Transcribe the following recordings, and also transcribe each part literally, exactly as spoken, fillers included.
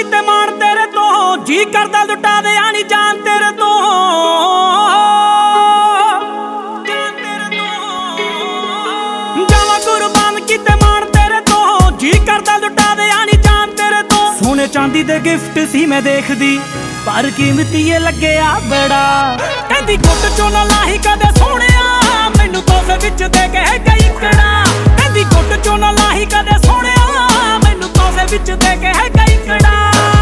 किते मान तेरे तो जी करदा लुटा दे आनी जान तेरे तो जावा कुर्बान किते मान तेरे तो जी करदा लुटा दे आनी जान तेरे तो सोने चांदी दे गिफ्ट सी मैं देखदी पर कीमती ये लगे आ बड़ा कहंदी गुट चो ना लाही कदे सोहणिया मैनू तोहफे विच दे के गई कड़ा कहंदी गुट चो ना लाही कदे सोहणिया मैनू तोहफे विच दे के गई कड़ा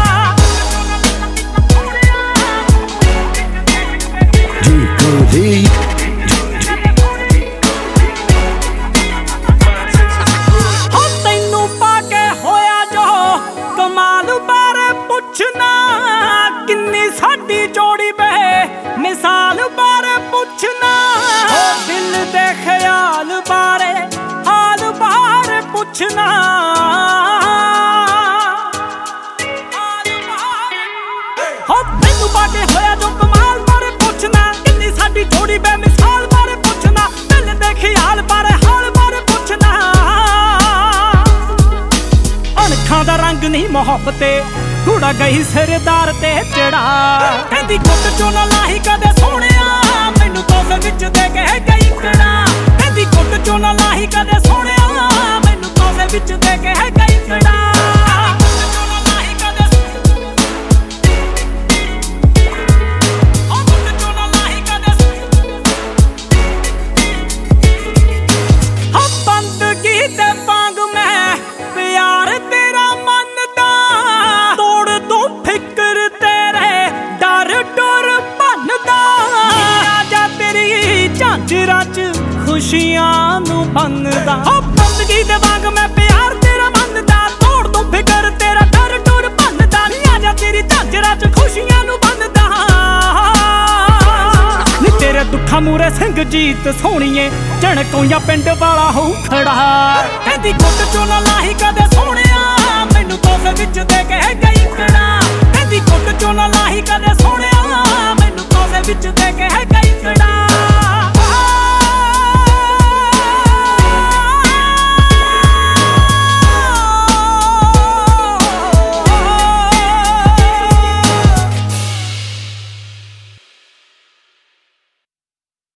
हो तैनू पाके होया जो कमाल बारे पुछना किन्नी साडी जोड़ी बे मिसाल बारे पुछना दिल दे ख्याल बारे हाल बारे पुछना हो तैनू पाके होया जो कमाल बारे पुछना किन्नी साडी जोड़ी बे मिसाल बारे पुछना दिल दे ख्याल बारे हाल बारे पुछना अणखां दा रंग नहीं मोहब्बते घोड़ा गई सरदार ते चढ़ा कहंदी गुट चो ना लाही कदे सोहणिया मैनू तोहफे विच दे के गई कड़ा कहंदी गुट चो ना लाही कदे सोहणिया मैनू तोहफे विच दे के गई कड़ा खुशियां नू बनदा हो बंदगी दे वांग मैं प्यार तेरा मनदा तोड़ तू फिकर तेरा डर डर बनदा नी आजा तेरी झांजरा च खुशियां नू बनदा नी तेरे दुखा मूरे सिंह जीत सोहणीए झणकोइया पिंड वाला हो खड़ा कहंदी गुट चो ना लाही कदे सोहणिया मैनू तोहफे विच दे के गई कड़ा कहंदी गुट चो ना लाही कदे सोहणिया मैनू तोहफे विच दे के गई कड़ा।